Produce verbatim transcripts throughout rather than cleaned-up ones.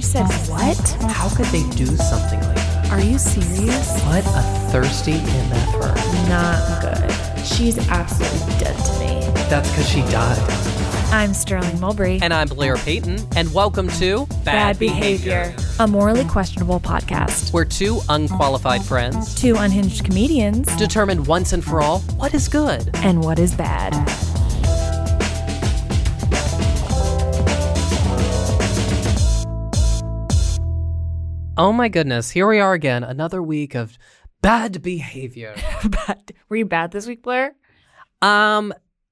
said what? How could they do something like that? Are you serious? What a thirsty M F her. Not good. She's absolutely dead to me. That's because she died. I'm Sterling Mulberry. And I'm Blair Payton. And welcome to Bad, Bad Behavior. Behavior, a morally questionable podcast. We're two unqualified friends, Two unhinged comedians, determined once and for all what is good and what is bad. Oh my goodness, here we are again, another week of bad behavior. Bad. Were you bad this week, Blair? Um,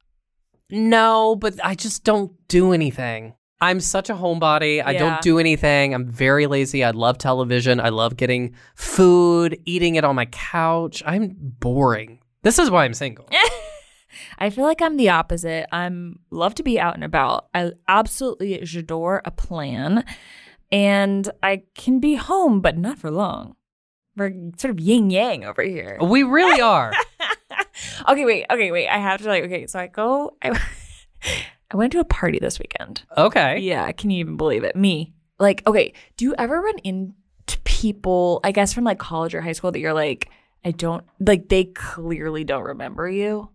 no, but I just don't do anything. I'm such a homebody. I Yeah. don't do anything. I'm very lazy. I love television. I love getting food, eating it on my couch. I'm boring. This is why I'm single. I feel like I'm the opposite. I'm love to be out and about. I absolutely adore a plan. And I can be home, but not for long. We're sort of yin yang over here. We really are. Okay, wait. Okay, wait. I have to like. Okay, so I go. I, I went to a party this weekend. Okay. Yeah, can you even believe it? Me. Like, okay. Do you ever run into people? I guess from like college or high school that you're like, I don't like. They clearly don't remember you.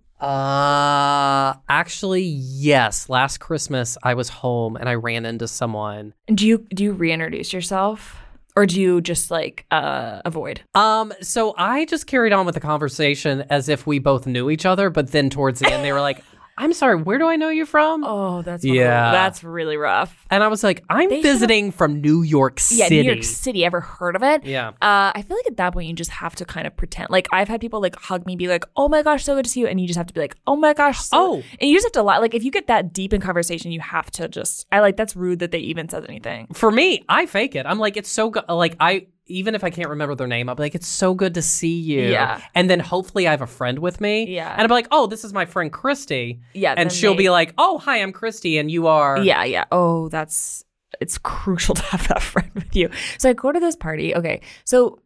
Uh, actually, yes. Last Christmas, I was home and I ran into someone. Do you do you reintroduce yourself, or do you just like uh, avoid? Um, so I just carried on with the conversation as if we both knew each other, but then towards the end, they were like, "I'm sorry, where do I know you from?" Oh, that's Yeah. yeah, that's really rough. And I was like, "I'm They visiting from New York Yeah, City." New York City. Ever heard of it? Yeah. Uh, I feel like at that point you just have to kind of pretend. Like I've had people like hug me, be like, "Oh my gosh, so good to see you," and you just have to be like, "Oh my gosh, so Oh. and you just have to lie. Like if you get that deep in conversation, you have to just. I like that's rude that they even said anything. For me, I fake it. I'm like, it's so good. Like I. Even if I can't remember their name, I'll be like, it's so good to see you. Yeah. And then hopefully I have a friend with me. Yeah. And I'll be like, oh, this is my friend Christy. Yeah, And then she'll they- be like, oh, hi, I'm Christy. And you are. Yeah, yeah. Oh, that's it's crucial to have that friend with you. So I go to this party. Okay, so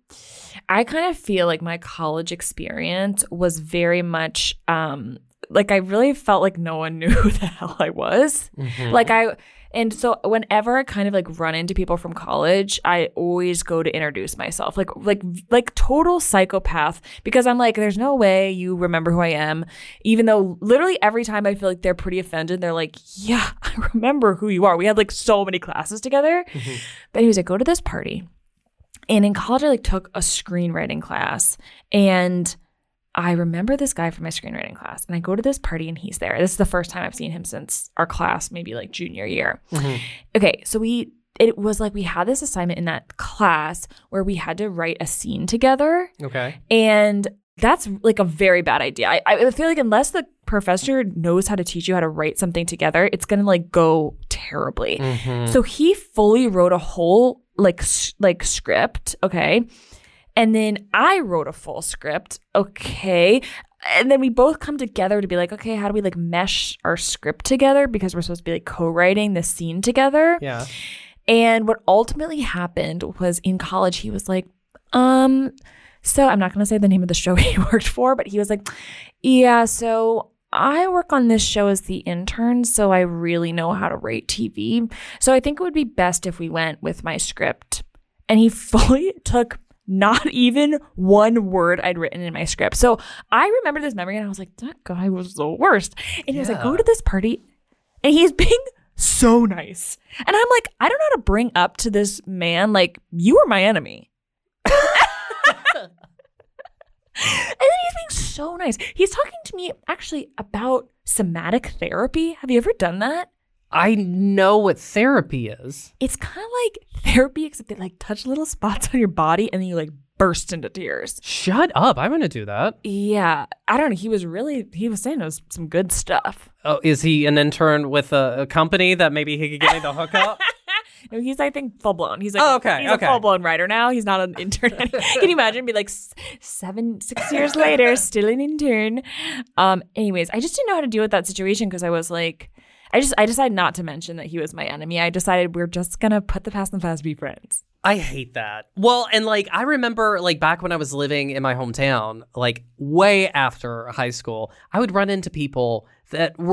I kind of feel like my college experience was very much um like I really felt like no one knew who the hell I was. Mhm. Like I. And so whenever I kind of like run into people from college, I always go to introduce myself, like like like total psychopath, because I'm like, there's no way you remember who I am, even though literally every time I feel like they're pretty offended. They're like, yeah, I remember who you are. We had like so many classes together. Mhm. But anyways, I go to this party, and in college I like took a screenwriting class, and I remember this guy from my screenwriting class, and I go to this party and he's there. This is the first time I've seen him since our class, maybe like junior year. Mhm. Okay, so we it was like we had this assignment in that class where we had to write a scene together, Okay. and that's like a very bad idea. I, I feel like unless the professor knows how to teach you how to write something together, it's gonna like go terribly. Mhm. So he fully wrote a whole like s- like script, okay? And then I wrote a full script, okay? And then we both come together to be like, okay, how do we like mesh our script together? Because we're supposed to be like co-writing the scene together. Yeah. And what ultimately happened was in college, he was like, um, so I'm not going to say the name of the show he worked for, but he was like, yeah, so I work on this show as the intern, so I really know how to write T V. So I think it would be best if we went with my script. And he fully took not even one word I'd written in my script. So I remember this memory and I was like, that guy was the worst. And he was like, Yeah. go to this party. And he's being so nice. And I'm like, I don't know how to bring up to this man, like, you were my enemy. And then he's being so nice. He's talking to me actually about somatic therapy. Have you ever done that? I know what therapy is. It's kind of like therapy, except they like touch little spots on your body and then you like burst into tears. Shut up. I'm going to do that. Yeah. I don't know. He was really, he was saying it was some good stuff. Oh, is he an intern with a, a company that maybe he could give me the hookup? No, he's, I think, full blown. He's like, Oh, okay, he's okay. a full blown writer now. He's not an intern. Can you imagine? Be like s- seven, six years later, still an intern. Um. Anyways, I just didn't know how to deal with that situation because I was like, I just, I decided not to mention that he was my enemy. I decided we're just gonna put the past in the past, be friends. I hate that. Well, and like I remember like back when I was living in my hometown, like way after high school, I would run into people that were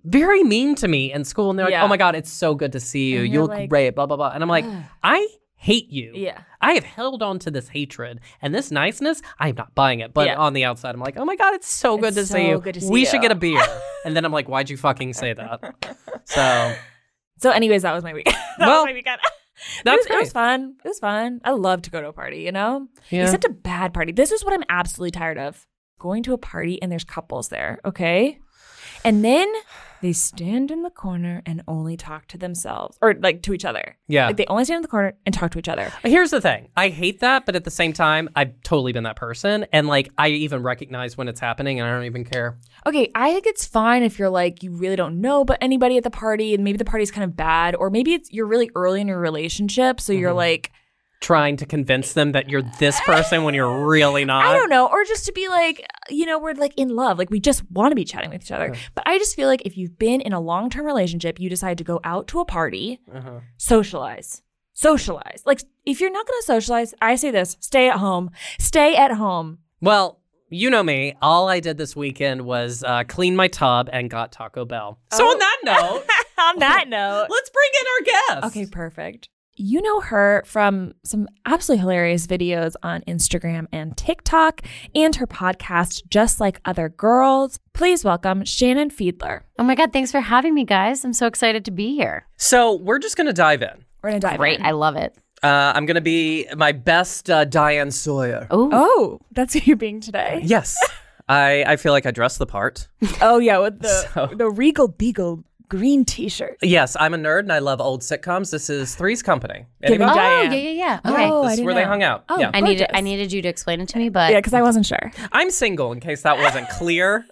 very mean to me in school. And they're like, Yeah. oh my God, it's so good to see you. And You you're look like, great, blah, blah, blah. And I'm like, Ugh. I hate you. Yeah. I have held on to this hatred and this niceness. I'm not buying it. But Yeah. on the outside, I'm like, oh my God, it's so good It's to see so you. good to see we you. should get a beer. And then I'm like, why'd you fucking say that? So So, anyways, that was my weekend. that Well, was my weekend. it, that's was, it was great. fun. It was fun. I love to go to a party, you know? Yeah. Except a bad party. This is what I'm absolutely tired of. Going to a party and there's couples there, okay? And then they stand in the corner and only talk to themselves or like to each other. Yeah. Like they only stand in the corner and talk to each other. Here's the thing. I hate that, but at the same time, I've totally been that person. And like, I even recognize when it's happening and I don't even care. Okay, I think it's fine if you're like, you really don't know but anybody at the party and maybe the party's kind of bad or maybe it's you're really early in your relationship. So you're Mm-hmm. like, Trying to convince them that you're this person when you're really not. I don't know. Or just to be like, you know, we're like in love. Like we just want to be chatting with each other. But I just feel like if you've been in a long-term relationship, you decide to go out to a party, Uh-huh. socialize. Socialize. Like if you're not going to socialize, I say this, stay at home. Stay at home. Well, you know me. All I did this weekend was uh, clean my tub and got Taco Bell. So Oh. on that note, On that note. let's bring in our guest. Okay, perfect. You know her from some absolutely hilarious videos on Instagram and TikTok and her podcast, Just Like Other Girls. Please welcome Shannon Fiedler. Oh my God, thanks for having me, guys. I'm so excited to be here. So we're just going to dive in. We're going to dive Great, in. I love it. Uh, I'm going to be my best uh, Diane Sawyer. Oh, Oh, that's who you're being today. Yes. I, I feel like I dress the part. Oh, yeah, with the, So- the Regal Beagle green t-shirt. Yes, I'm a nerd and I love old sitcoms. This is Three's Company. Giving Anybody? oh Diane. yeah, yeah, yeah. Okay. Oh, I This is didn't where they know. hung out. Oh, Yeah. I needed gorgeous. I needed you to explain it to me, but Yeah, because I wasn't sure. I'm single in case that wasn't clear.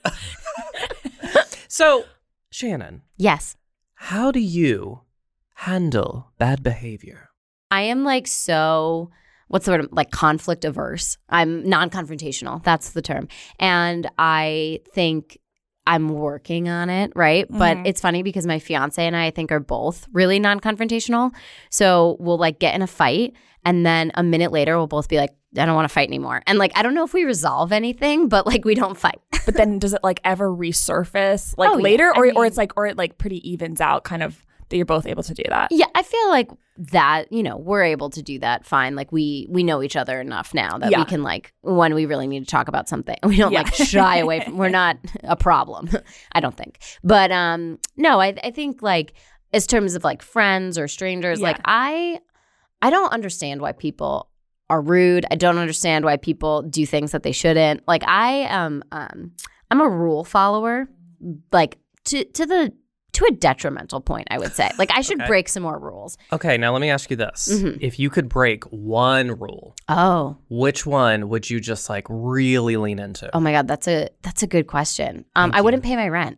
So, Shannon, yes. how do you handle bad behavior? I am like so what's the word? Like conflict averse. I'm non-confrontational. That's the term. And I think I'm working on it, right? But Mhm. it's funny because my fiance and I, I think, are both really non-confrontational. So we'll like get in a fight and then a minute later we'll both be like, I don't want to fight anymore. And like, I don't know if we resolve anything, but like we don't fight. But then does it like ever resurface like Oh, yeah. later? I Or, or mean- it's like, or it like pretty evens out kind of that you're both able to do that? Yeah, I feel like that, you know, we're able to do that fine. Like we we know each other enough now that Yeah. we can like when we really need to talk about something, we don't Yeah. like shy away from we're not a problem. I don't think. But um no, I I think like as terms of like friends or strangers, Yeah. like I I don't understand why people are rude. I don't understand why people do things that they shouldn't. Like I um um I'm a rule follower, like to to the to a detrimental point, I would say. Like I should Okay. break some more rules. Okay, now let me ask you this. Mhm. If you could break one rule, Oh, which one would you just like really lean into? oh my God, that's a that's a good question. Um, Thank I you. wouldn't pay my rent.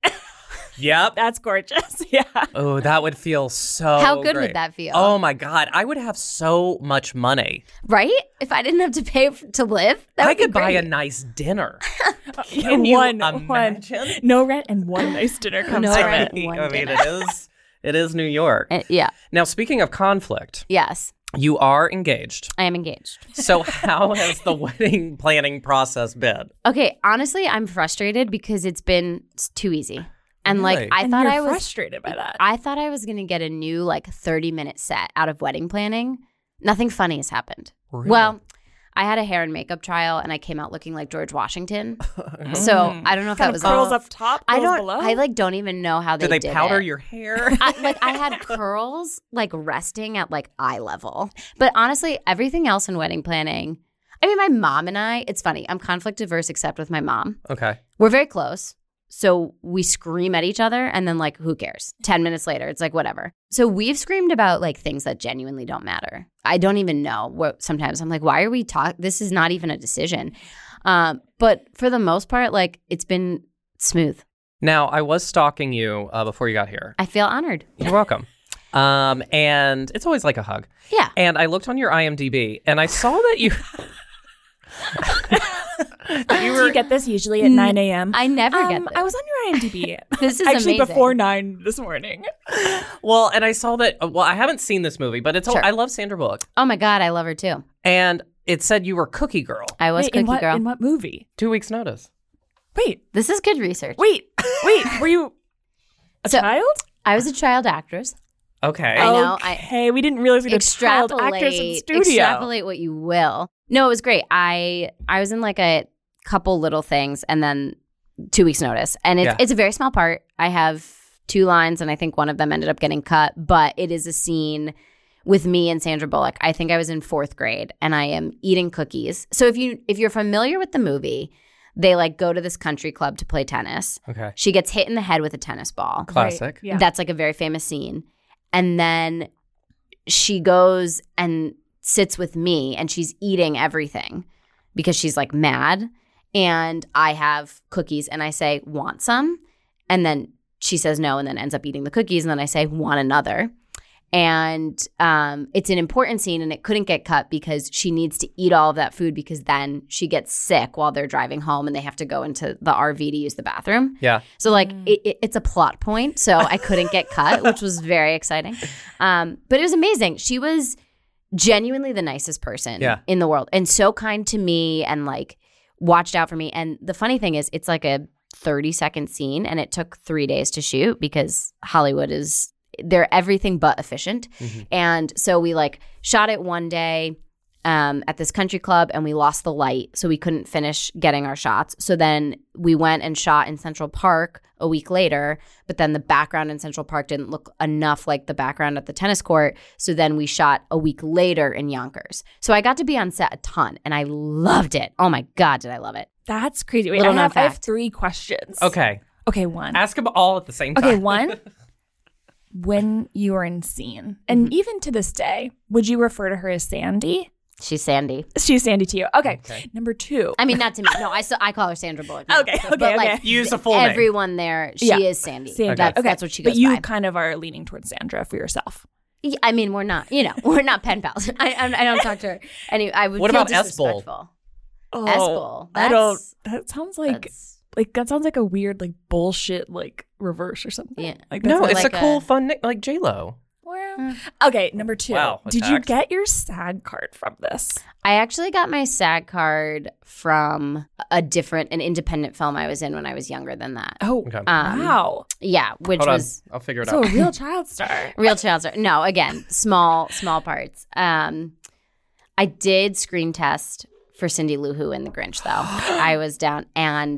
Yep. That's gorgeous. Yeah. Oh, that would feel so How good great. would that feel? Oh my God, I would have so much money. Right? If I didn't have to pay f- to live, that I would be could buy a great. nice dinner. Yeah, Can you one, imagine? one. No rent and one nice dinner comes No from rent. it. One I mean, dinner. it is. It is New York. Uh, yeah. Now, speaking of conflict, Yes. you are engaged. I am engaged. So, how has the wedding planning process been? Okay, honestly, I'm frustrated because it's been s- too easy. And Really? like I And thought you're I was frustrated by that. I thought I was going to get a new like thirty minute set out of wedding planning. Nothing funny has happened. Really? Well, I had a hair and makeup trial and I came out looking like George Washington. So I don't know if that kind was of curls all- up top, I curls don't. below. I like don't even know how they Did they did powder it. your hair? I, like I had curls like resting at like eye level, but honestly, everything else in wedding planning. I mean, my mom and I. It's funny. I'm conflict averse, except with my mom. Okay. We're very close. So we scream at each other and then like, who cares? ten minutes later, it's like, whatever. So we've screamed about like things that genuinely don't matter. I don't even know what sometimes I'm like, why are we talking? This is not even a decision. Um, but for the most part, like it's been smooth. Now, I was stalking you uh, before you got here. I feel honored. You're welcome. Um, and it's always like a hug. Yeah. And I looked on your I M D B and I saw that you. Do you get this usually at nine a.m.? I never get Um, this. I was on your I M D B. This is actually amazing. before nine this morning. Well, and I saw that. Well, I haven't seen this movie, but it's. Sure. I love Sandra Bullock, Oh my God, I love her too. and it said you were Cookie Girl. I was Wait, Cookie in what, Girl. In what movie? Two weeks notice. Wait, This is good research. wait, wait. Were you? A So- child? I was a child actress. Okay. I know, I- Okay, we didn't realize we had a child actress in the Extrapolate, studio. extrapolate what you will. No, it was great. I I was in like a couple little things and then two weeks notice. And it's Yeah. it's a very small part. I have two lines and I think one of them ended up getting cut, but it is a scene with me and Sandra Bullock. I think I was in fourth grade and I am eating cookies. So if you if you're familiar with the movie, they like go to this country club to play tennis. Okay. She gets hit in the head with a tennis ball. Classic. Right, yeah. That's like a very famous scene. And then she goes and sits with me and she's eating everything because she's like mad. And I have cookies and I say, want some? And then she says no and then ends up eating the cookies. And then I say, want another? And um, it's an important scene and it couldn't get cut because she needs to eat all of that food because then she gets sick while they're driving home and they have to go into the R V to use the bathroom. Yeah. So like it, it, it's a plot point. So I couldn't get cut, which was very exciting. Um, but it was amazing. She was genuinely the nicest person Yeah. in the world and so kind to me and like watched out for me. And the funny thing is it's like a thirty second scene and it took three days to shoot because Hollywood is – they're everything but efficient. Mm-hmm. And so we like shot it one day um, at this country club and we lost the light. So we couldn't finish getting our shots. So then we went and shot in Central Park a week later. But then the background in Central Park didn't look enough like the background at the tennis court. So then we shot a week later in Yonkers. So I got to be on set a ton and I loved it. Oh my God, did I love it. That's crazy. Wait, Little I known have, I have fact. three questions. Okay. Okay, one. Ask them all at the same time. Okay, one. When you were in scene, and even to this day, would you refer to her as Sandy? She's Sandy. She's Sandy to you. Okay. Okay. Number two. I mean, not to me. No, I still, I call her Sandra Bullock. now. Okay, okay, But like okay. Use the full name. everyone there, she Yeah. is Sandy. Sandy. That's, okay. that's what she goes But you by. kind of are leaning towards Sandra for yourself. Yeah, I mean, we're not, you know, we're not pen pals. I, I, I don't talk to her. Any, I would What feel about S-Bowl? disrespectful. Oh, S-Bowl. I don't. That's- That sounds like That's- like that sounds like a weird like bullshit like reverse or something. Yeah. Like No, that's it's like a cool, a- fun nick like J-Lo. well, okay. Number two. Wow, Did you attacked. get your SAG card from this? I actually got my SAG card from a different, an independent film I was in when I was younger than that. Oh, Okay. Um, wow. Yeah, which Hold was on. I'll figure it So out. a real child star. Real Child Star. No, again, small, small parts. Um, I did screen test for Cindy Lou Who in The Grinch, though. I was down, and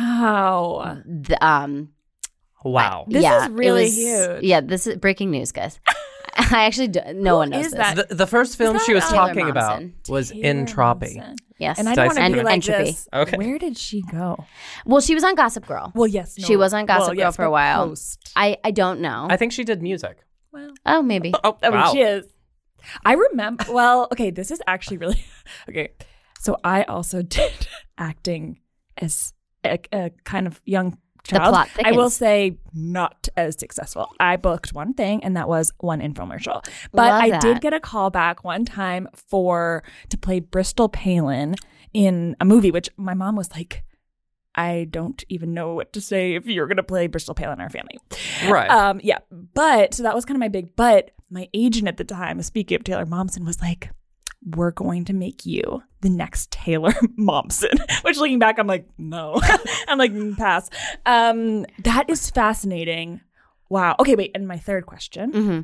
Wow. the, um, Wow. This yeah, is it really was- huge. Yeah, this is breaking news, guys. I actually do, no one knows is this. that? The, the first film that she was Taylor talking about Momsen? was Taylor Entropy. Momsen. Yes, And I don't want to Dyson be Kruger. like Entropy. this. Okay. Where did she go? Well, she was on Gossip Girl. Well, yes. She was on Gossip well, Girl yes, for a but while. Post. I I don't know. I think she did music. Well, oh, maybe. Oh, I mean, wow. she is. I remember. Well, okay. This is actually really okay. So I also did acting as a, a kind of young child. plot I will thickens. say not as successful. I booked one thing, and that was one infomercial. But Love I that. did get a call back one time for to play Bristol Palin in a movie, which my mom was like, I don't even know what to say if you're going to play Bristol Palin in our family. Right. Um, yeah. But so that was kind of my big, but my agent at the time, speaking of Taylor Momsen, was like, we're going to make you the next Taylor Momsen, which looking back, I'm like, no, I'm like, mm, pass. Um, that is fascinating. Wow. Okay. Wait. And my third question, Mm-hmm.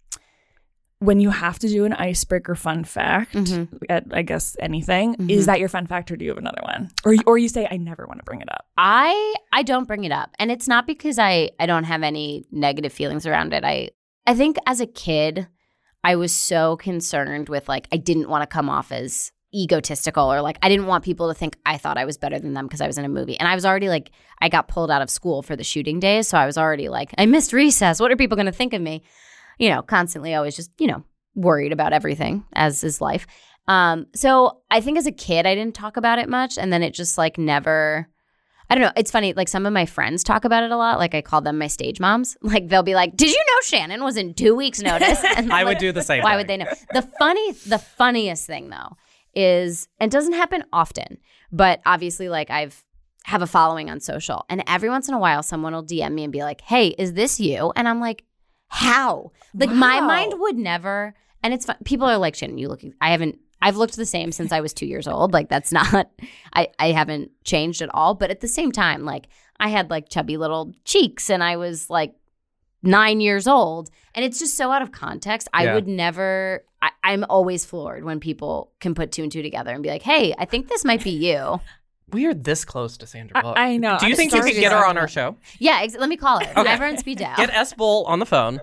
when you have to do an icebreaker fun fact Mhm. at, I guess, anything, Mhm. is that your fun fact or do you have another one? Or, or you say, I never want to bring it up. I I don't bring it up, and it's not because I I don't have any negative feelings around it. I I think as a kid, I was so concerned with like I didn't want to come off as egotistical or like I didn't want people to think I thought I was better than them because I was in a movie. And I was already like I got pulled out of school for the shooting days, so I was already like I missed recess. What are people going to think of me? You know, constantly always just, you know, worried about everything, as is life. Um, so I think as a kid, I didn't talk about it much. And then it just like never, I don't know. It's funny. Like some of my friends talk about it a lot. Like I call them my stage moms. Like they'll be like, did you know Shannon was in two weeks notice? And I I'm would like, do the same why thing. would they know? The funny, the funniest thing though is, and it doesn't happen often, but obviously like I've, have a following on social. And every once in a while, someone will D M me and be like, hey, is this you? And I'm like, how? Like my Wow. mind would never. And it's fun. People are like, Shannon, you look, I haven't, I've looked the same since I was two years old. Like that's not, I, I haven't changed at all. But at the same time, like I had like chubby little cheeks and I was like nine years old. And it's just so out of context. I Yeah. would never, I, I'm always floored when people can put two and two together and be like, hey, I think this might be you. We are this close to Sandra Bullock. I, I know. Do you I'm think you sorry could get her to- on our show? Yeah, ex- let me call her. Okay. Have her on speed dial. Get S. Bull on the phone.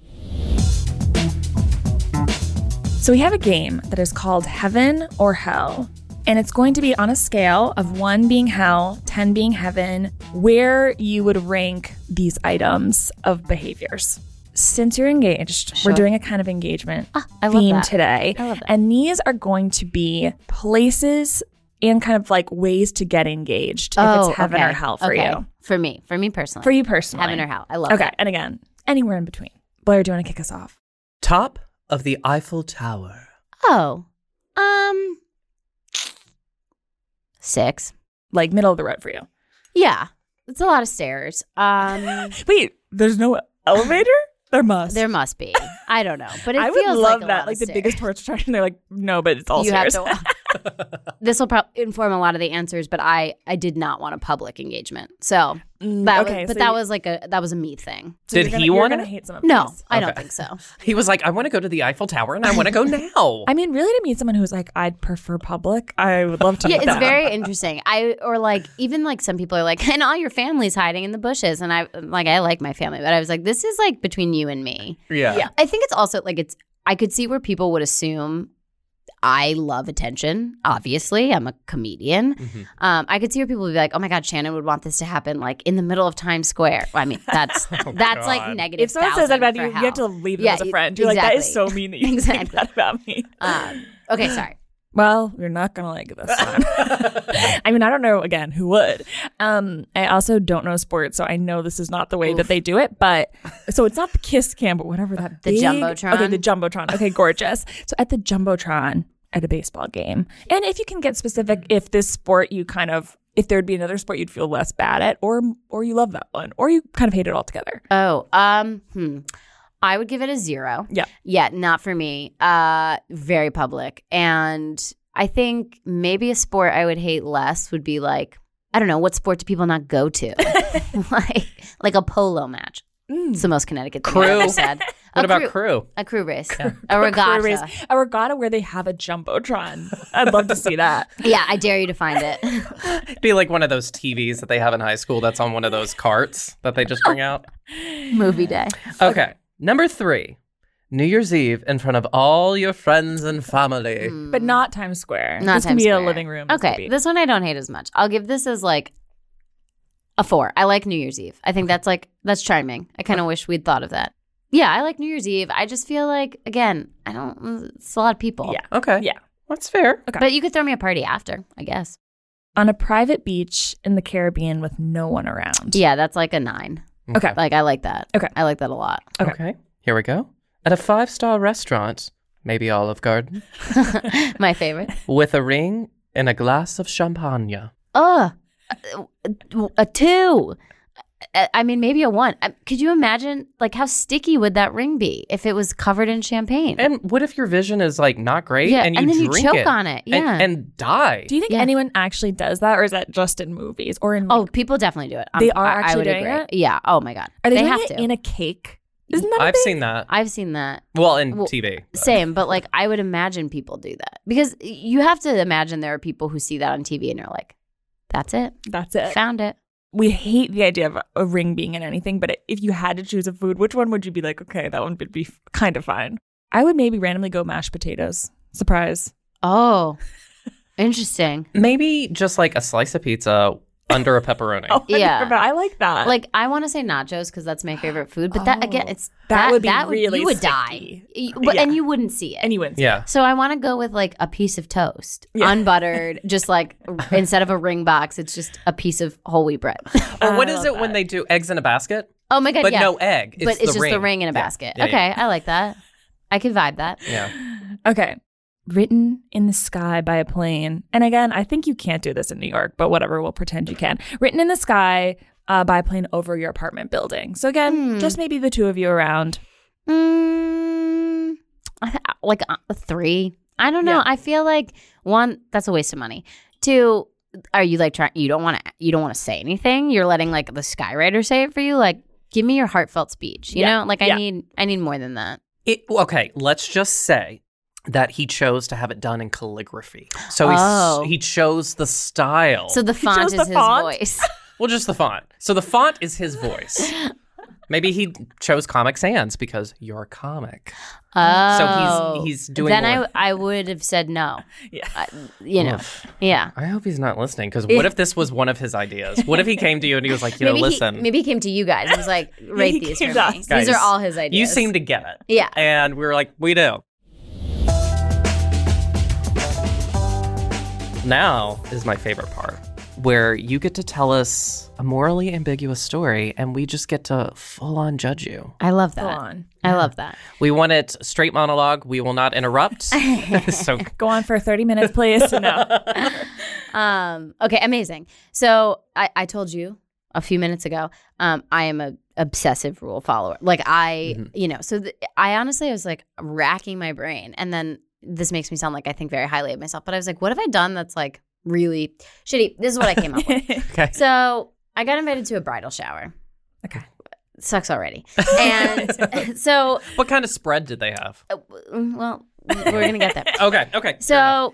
So we have a game that is called Heaven or Hell. And it's going to be on a scale of one being hell, ten being heaven, where you would rank these items of behaviors. Since you're engaged, Sure. we're doing a kind of engagement Ah, I love theme that. today. I love that. And these are going to be places and kind of like ways to get engaged if it's heaven Oh, okay. or hell for Okay. you. For me. For me personally. For you personally. Heaven or hell. I love Okay. that. And again, anywhere in between. Blair, do you want to kick us off? Top of the Eiffel Tower. Oh. Um. Six. Like middle of the road for you. Yeah. It's a lot of stairs. Um. Wait, there's no elevator? There must. There must be. I don't know. But it I feels would love like a that. lot Like of the stairs. biggest tourist attraction. They're like, no, but it's all You stairs. have to. This will probably inform a lot of the answers, but I I did not want a public engagement. So Mm, that okay, was, but so that you- was like a that was a me thing. so Did you're gonna, he you're want gonna it? hate some of No, these. I don't Okay. think so. He was like, I want to go to the Eiffel Tower and I want to go now. I mean, really, to meet someone who's like, I'd prefer public. I would love to. Yeah, meet it's them. very interesting. I or like even like some people are like, and all your family's hiding in the bushes, and I like I like my family, but I was like, this is like between you and me. yeah. Yeah. I think it's also like it's. I could see where people would assume I love attention. Obviously, I'm a comedian. Mhm. Um, I could see where people would be like, "Oh my God, Shannon would want this to happen like in the middle of Times Square." I mean, that's Oh, that's like God. negative. If someone says that about thousand you, for you have to hell. leave them Yeah, as a e- friend. You're like, that is exactly. so mean that you Exactly. think that about me. Um, okay, sorry. Well, you're not gonna like this one. I mean, I don't know again who would. Um, I also don't know sports, so I know this is not the way that Oof. they do it. But so it's not the Kiss Cam, but whatever that The big- Jumbotron? Okay, the jumbotron. Okay, gorgeous. So at the jumbotron at a baseball game, and if you can get specific, if this sport you kind of, if there'd be another sport you'd feel less bad at, or or you love that one, or you kind of hate it altogether. Oh, um, hmm. I would give it a zero. Yeah. Yeah, not for me. Uh, very public. And I think maybe a sport I would hate less would be like, I don't know, what sport do people not go to? like like a polo match. It's the most Connecticut thing I've Crew. ever said. What a about crew, crew? A crew race. Yeah. A regatta. Crew race. A regatta where they have a jumbotron. I'd love to see that. Yeah, I dare you to find it. It'd be like one of those T Vs that they have in high school that's on one of those carts that they just bring out. Movie day. Okay. Number three, New Year's Eve in front of all your friends and family. Mm. But not Times Square. Not this can Times be a Square. living room. This Okay, could be- this one I don't hate as much. I'll give this as like a four. I like New Year's Eve. I think that's like that's charming. I kind of wish we'd thought of that. Yeah, I like New Year's Eve. I just feel like again, I don't. It's a lot of people. Yeah. Okay. Yeah. That's fair. Okay. But you could throw me a party after, I guess. On a private beach in the Caribbean with no one around. Yeah, that's like a nine. Okay. Like I like that. Okay. I like that a lot. Okay. Okay. Here we go. At a five-star restaurant, maybe Olive Garden, My favorite. with a ring and a glass of champagne. Ugh. A, a two. I I mean, maybe a one. Uh, Could you imagine, like, how sticky would that ring be if it was covered in champagne? And what if your vision is like not great yeah, and you then you drink choke it on it. and, Yeah. and die? Do you think Yeah. anyone actually does that, or is that just in movies or in? oh, Like, people definitely do it. Um, They are I- I actually would doing agree. it? Yeah. Oh my god. are they, doing have it to? in a cake? Isn't that? a I've thing? seen that. I've seen that. Well, in Well, T V. but- Same, but like I would imagine people do that because you have to imagine there are people who see that on T V and you're like, "That's it, That's it. found it." We hate the idea of a ring being in anything, but if you had to choose a food, which one would you be like? Okay, that one would be f- kind of fine. I would maybe randomly go mashed potatoes. Surprise. Oh, interesting. Maybe just like a slice of pizza under a pepperoni. Oh, I Yeah. never- but I like that. Like I want to say nachos because that's my favorite food, but that again, Oh, it's that would be that really you would sticky. die, Y- but Yeah. and you wouldn't see it. anyone. Yeah. So I want to go with like a piece of toast, Yeah. unbuttered, just like instead of a ring box, it's just a piece of whole wheat bread. Or what I is love it when that. they do eggs in a basket? Oh my god, But yeah. no egg. It's but it's the just ring. the ring in a Yeah. basket. Yeah, yeah. Okay, I like that. I could vibe that. Yeah. Okay. Written in the sky by a plane. And again, I think you can't do this in New York, but whatever, we'll pretend you can. Written in the sky uh, by a plane over your apartment building. So again, Hmm. just maybe the two of you around. Mm, I th- like uh, a three. I don't know. Yeah. I feel like one, that's a waste of money. Two, are you like trying? You don't want to. You don't want to say anything. You're letting like the skywriter say it for you. Like give me your heartfelt speech. You Yeah. know, like I Yeah. need I need more than that. It, okay, let's just say that he chose to have it done in calligraphy. So he's, Oh. he chose the style. So the font chose is the his font? voice. well, just the font. So the font is his voice. Maybe he chose Comic Sans because you're a comic. Oh, So he's he's doing Then more. I I would have said no. Yeah. Uh, you know, Oof. yeah. I hope he's not listening because what if this was one of his ideas? What if he came to you and he was like, you know, maybe listen, he maybe he came to you guys and was like, rate he these came for to me. us. These Guys, are all his ideas. you seem to get it. Yeah. And we were like, we do. Now is my favorite part, where you get to tell us a morally ambiguous story and we just get to full on judge you. I love Go that. on. I love that. We want it straight monologue. We will not interrupt. so Go on for thirty minutes, please. No. Um, okay, amazing. So I, I told you a few minutes ago, um, I am a obsessive rule follower. Like I, Mhm. you know, so th- I honestly was like racking my brain, and then this makes me sound like I think very highly of myself, but I was like, what have I done that's like really shitty? This is what I came up with. okay. So I got invited to a bridal shower. Okay. Sucks already. And so, What kind of spread did they have? uh, well, we're gonna get there. Okay. Okay. fair enough. So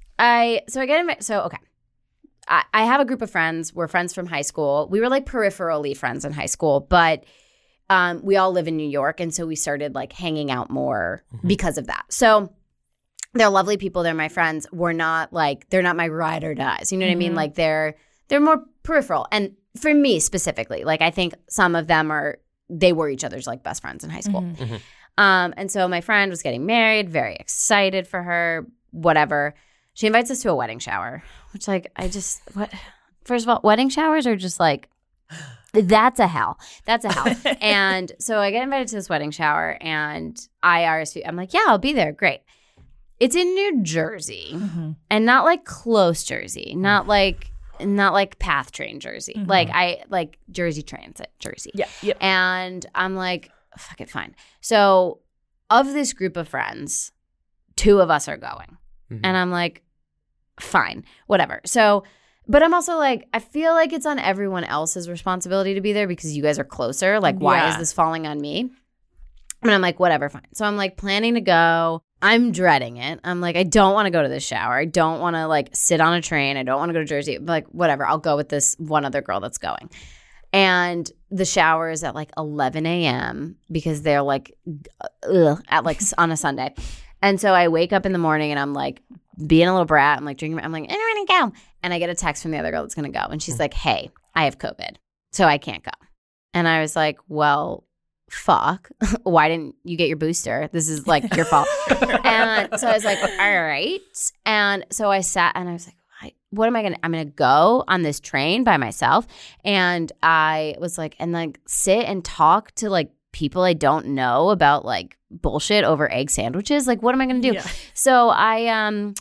I so I get invited. So okay, I, I have a group of friends. We're friends from high school. We were like peripherally friends in high school, but um, we all live in New York, and so we started like hanging out more Mhm. because of that. So they're lovely people. They're my friends. We're not like they're not my ride or dies. You know what I mean? Mhm. Like they're they're more peripheral. And for me specifically, like I think some of them are they were each other's like best friends in high school. Mhm. Um, and so my friend was getting married, very excited for her, whatever. She invites us to a wedding shower, which like I just what first of all, wedding showers are just like that's a hell. That's a hell. And so I get invited to this wedding shower and I R S V. I'm like, yeah, I'll be there. Great. It's in New Jersey Mhm. and not like close Jersey, not like not like PATH train Jersey. Mhm. Like I like Jersey Transit Jersey. Yeah. Yep. And I'm like, fuck it, fine. So of this group of friends, two of us are going. Mhm. And I'm like, fine, whatever. So, but I'm also like, I feel like it's on everyone else's responsibility to be there because you guys are closer. Like, why Yeah. is this falling on me? And I'm like, whatever, fine. So I'm like planning to go. I'm dreading it. I'm like, I don't want to go to this shower. I don't want to like sit on a train. I don't want to go to Jersey. But like, whatever. I'll go with this one other girl that's going. And the shower is at like eleven a.m. because they're like ugh, at like s- on a Sunday. And so I wake up in the morning and I'm like being a little brat. I'm like drinking. I'm like, I'm ready to go. And I get a text from the other girl that's going to go. And she's like, hey, I have COVID, so I can't go. And I was like, well, fuck. Why didn't you get your booster? This is like your fault. And so I was like, all right. And so I sat and I was like, I, what am I going to, I'm going to go on this train by myself. And I was like, and like sit and talk to like people I don't know about like bullshit over egg sandwiches. Like, what am I going to do? Yeah. So I, um,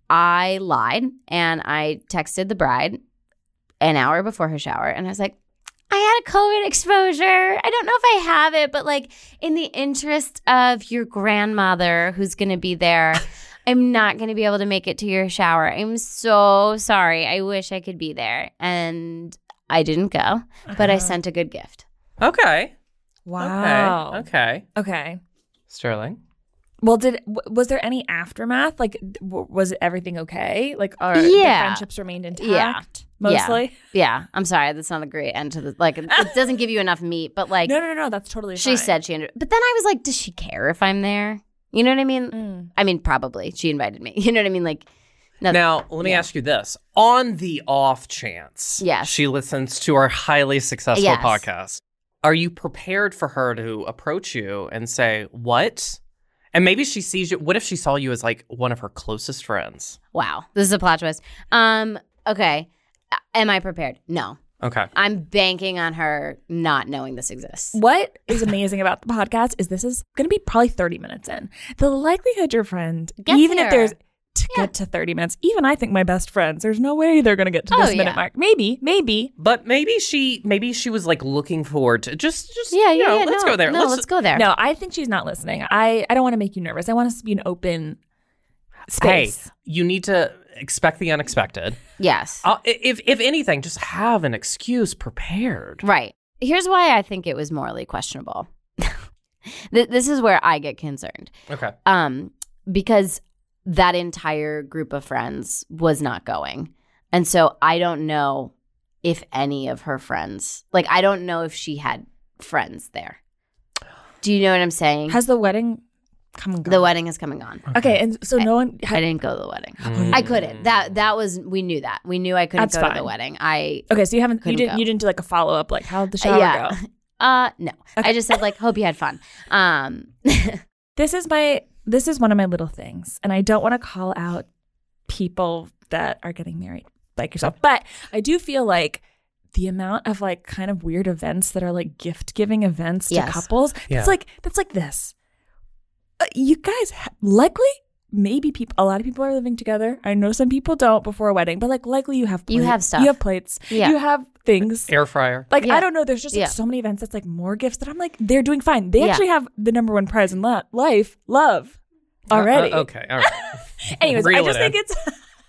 I lied and I texted the bride an hour before her shower. And I was like, I had a COVID exposure. I don't know if I have it, but like in the interest of your grandmother who's going to be there, I'm not going to be able to make it to your shower. I'm so sorry. I wish I could be there. And I didn't go, but I Uh-huh. sent a good gift. Okay. Wow. Okay. Okay. Okay. Sterling. Well, did w- was there any aftermath? Like, d- w- was everything okay? Like, are the Yeah. friendships remained intact? Yeah. Mostly. Yeah, I'm sorry. That's not a great end to the, like, it doesn't give you enough meat, but like, No, no, no, no. That's totally. she fine. said she ended, but then I was like, does she care if I'm there? You know what I mean? Mm. I mean, probably. She invited me. You know what I mean? Like, no, Now, let me yeah. ask you this. On the off chance Yes. she listens to our highly successful Yes. podcast, are you prepared for her to approach you and say, what? And maybe she sees you. What if she saw you as like one of her closest friends? wow, this is a plot twist. Um, okay. Am I prepared? No. Okay. I'm banking on her not knowing this exists. What is amazing about the podcast is this is going to be probably thirty minutes in. The likelihood your friend, Gets even here. if there's to Yeah. get to thirty minutes, even I think my best friends, there's no way they're going to get to Oh, this minute yeah. mark. Maybe, maybe. But maybe she maybe she was like looking forward to just just Yeah, you yeah, know, yeah. let's no, go there. No, let's, go there. No, I think she's not listening. I, I don't want to make you nervous. I want us to be an open space. Hey, you need to expect the unexpected. Yes. Uh, if if anything, just have an excuse prepared. Right. here's why I think it was morally questionable. Th- this is where I get concerned. Okay. Um, because that entire group of friends was not going. And so I don't know if any of her friends, like I don't know if she had friends there. Do you know what I'm saying? Has the wedding come and gone? The wedding is coming on. Okay, and so no one. I didn't go to the wedding. Mm. I couldn't. That that was we knew that. We knew I couldn't That's go to fine. the wedding. I Okay, so you haven't. You Couldn't didn't. go. You didn't do like a follow up. Like, how did the shower yeah. go? Uh no. I just said like hope you had fun. Um This is my. This is one of my little things, and I don't want to call out people that are getting married like yourself, but I do feel like the amount of like kind of weird events that are like gift giving events to Yes. couples. Yeah. It's like that's like this. Uh, you guys ha- likely. Maybe people, a lot of people are living together. I know some people don't before a wedding, but like likely you have plates. You have stuff. You have plates. Yeah. You have things. Air fryer. Like, Yeah. I don't know. There's just like Yeah. so many events that's like more gifts that I'm like, they're doing fine. They Yeah. actually have the number one prize in lo- life, love, already. Uh, uh, okay. All right. Anyways, I Reel just it think in. it's,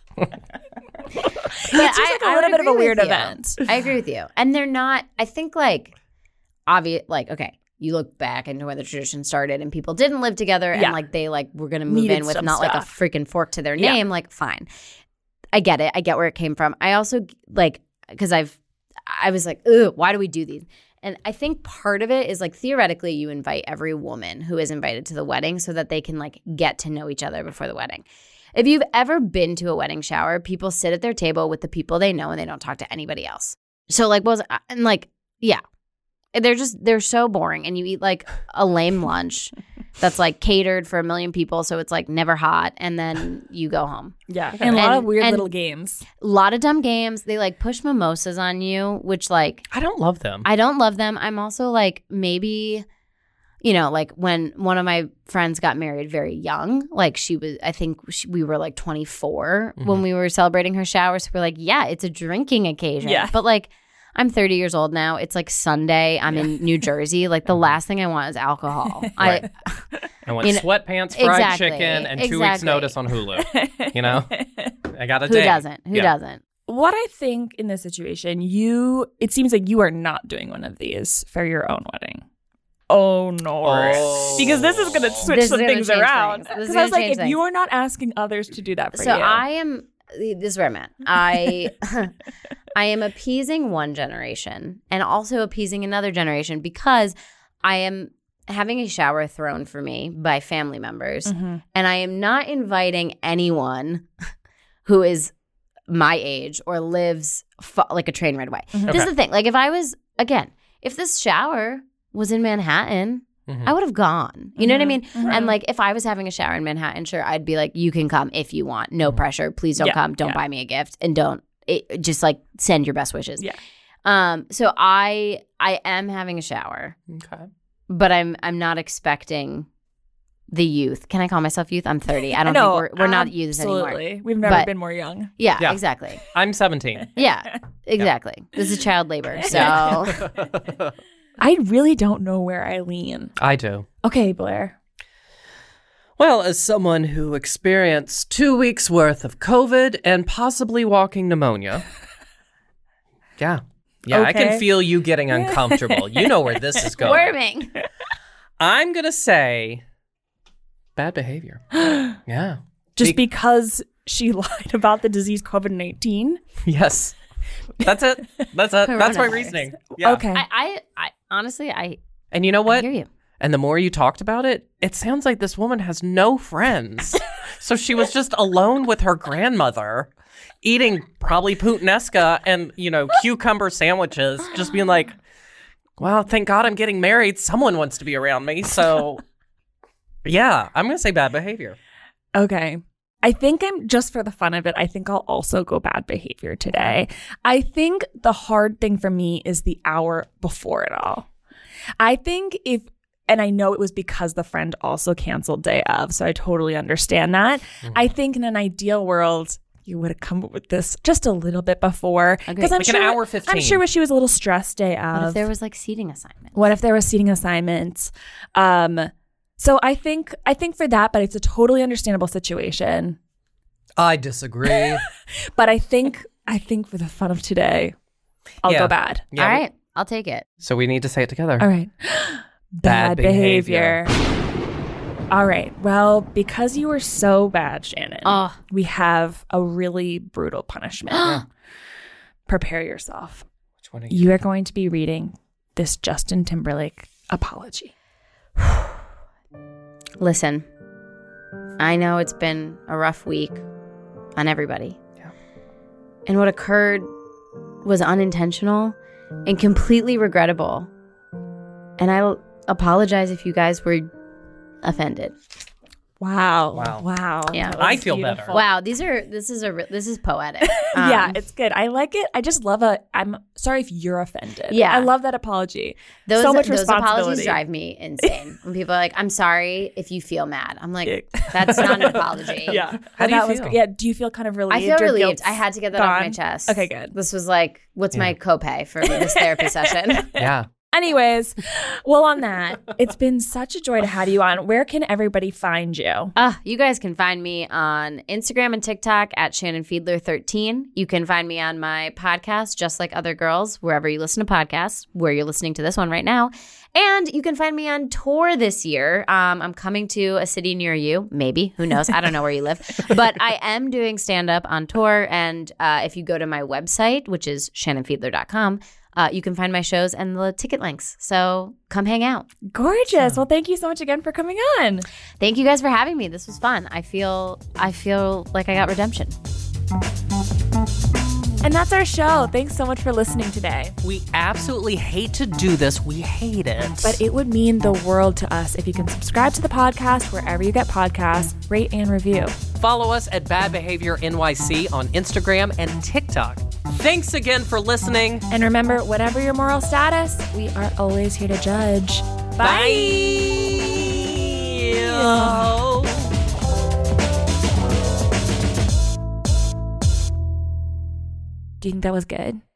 But it's just like a I little would bit of a agree weird with you. event. I agree with you. And they're not, I think like obvious, like, okay, you look back into where the tradition started and people didn't live together and Yeah. like they like were going to move Needed in with some not like a stuff. freaking fork to their Yeah. name. Like, fine. I get it. I get where it came from. I also like, because I've, I was like, ugh, why do we do these? And I think part of it is like theoretically you invite every woman who is invited to the wedding so that they can like get to know each other before the wedding. If you've ever been to a wedding shower, people sit at their table with the people they know and they don't talk to anybody else. So like was and like yeah. They're just they're so boring and you eat like a lame lunch that's like catered for a million people so it's like never hot and then you go home. Yeah. And a lot of And- weird and- little games. A lot of dumb games. They like push mimosas on you, which like I don't love them. I don't love them. I'm also like maybe, you know, like when one of my friends got married very young, like she was, I think she, we were like twenty-four Mhm. when we were celebrating her shower. So we're like, yeah, it's a drinking occasion. Yeah. But like, I'm thirty years old now. It's like Sunday. I'm in New Jersey. Like the last thing I want is alcohol. Right. I I want you know, sweatpants, fried exactly, chicken, and two weeks exactly. notice on Hulu. You know? I got a who day. doesn't? Who Yeah. doesn't? What I think in this situation, you, it seems like you are not doing one of these for your own wedding. Oh, no. Oh. Because this is going to switch This is some gonna things change around. things. This is Because I gonna was like, change if things. you are not asking others to do that for So you. I am. This is where I'm at. I I am appeasing one generation and also appeasing another generation because I am having a shower thrown for me by family members, Mhm. and I am not inviting anyone who is my age or lives fa- like a train ride away. Mhm. This is Okay. the thing. Like if I was again, if this shower was in Manhattan, Mhm. I would have gone. You know what I Mhm. mean? Mhm. And like if I was having a shower in Manhattan, sure, I'd be like, you can come if you want. No Mhm. pressure. Please don't Yeah, come. Don't yeah. buy me a gift. And don't it, just like send your best wishes. Yeah. Um, so I I am having a shower, Okay. but I'm I'm not expecting the youth. Can I call myself youth? I'm thirty. I don't No, think we're we're not youths anymore. Absolutely. We've never But- been more young. Yeah, Yeah. exactly. I'm seventeen. Yeah, exactly. This is child labor. So I really don't know where I lean. I do. Okay, Blair. Well, as someone who experienced two weeks worth of COVID and possibly walking pneumonia. Yeah. Yeah, I Okay. can feel you getting uncomfortable. You know where this is going. worming. I'm going to say bad behavior. Yeah. Just Be- because she lied about the disease COVID nineteen? Yes. That's it. That's it. That's my Coronavirus. reasoning. Yeah. Okay. I, I I honestly I, And you know I what? hear you. And the more you talked about it, it sounds like this woman has no friends. So she was just alone with her grandmother, eating probably puttanesca and, you know, cucumber sandwiches, just being like, well, thank God I'm getting married. Someone wants to be around me. So, yeah, I'm going to say bad behavior. Okay. I think I'm just for the fun of it, I think I'll also go bad behavior today. I think the hard thing for me is the hour before it all. I think if, and I know it was because the friend also canceled day of, so I totally understand that. Mhm. I think in an ideal world, you would have come up with this just a little bit before. Agreed. Because I'm Like an sure, hour fifteen. I'm sure she was a little stressed day of. What if there was like seating assignment? What if there was seating assignments? Um, so I think I think for that, but it's a totally understandable situation. I disagree. But I think I think for the fun of today, I'll Yeah. go bad. Yeah, All we- right. I'll take it. So we need to say it together. All right. Bad Bad behavior. All right. Well, because you were so bad, Shannon, Oh. we have a really brutal punishment. Prepare yourself. Which one are you? You are going to be reading this Justin Timberlake apology. Listen, I know it's been a rough week on everybody. Yeah. And what occurred was unintentional and completely regrettable. And I apologize if you guys were offended. Wow. Wow. Wow. Yeah. That I was feel better. beautiful. Wow, these are this is a re- this is poetic. Um, yeah, it's good. I like it. I just love a. I'm sorry if you're offended. Yeah. I love that apology. Those, so much those responsibility. apologies drive me insane. When people are like, "I'm sorry if you feel mad," I'm like, Yeah. "That's not an apology." Yeah. How do you that was feel? good. Yeah. Do you feel kind of relieved? I feel or relieved. guilt's I had to get that off my gone? chest. Okay, good. This was like, what's Yeah. my copay for this therapy session? Yeah. Anyways, well, on that, it's been such a joy to have you on. Where can everybody find you? Uh, you guys can find me on Instagram and TikTok at Shannon Fiedler thirteen. You can find me on my podcast, Just Like Other Girls, wherever you listen to podcasts, where you're listening to this one right now. And you can find me on tour this year. Um, I'm coming to a city near you, maybe. Who knows? I don't know where you live. But I am doing stand-up on tour. And uh, if you go to my website, which is shannon fiedler dot com, Uh, you can find my shows and the ticket links. So come hang out. Gorgeous. Well, thank you so much again for coming on. Thank you guys for having me. This was fun. I feel I feel like I got redemption. And that's our show. Thanks so much for listening today. We absolutely hate to do this. We hate it. But it would mean the world to us if you can subscribe to the podcast wherever you get podcasts, rate and review. Follow us at Bad Behavior N Y C on Instagram and TikTok. Thanks again for listening. And remember, whatever your moral status, we are always here to judge. Bye. Do you think that was good?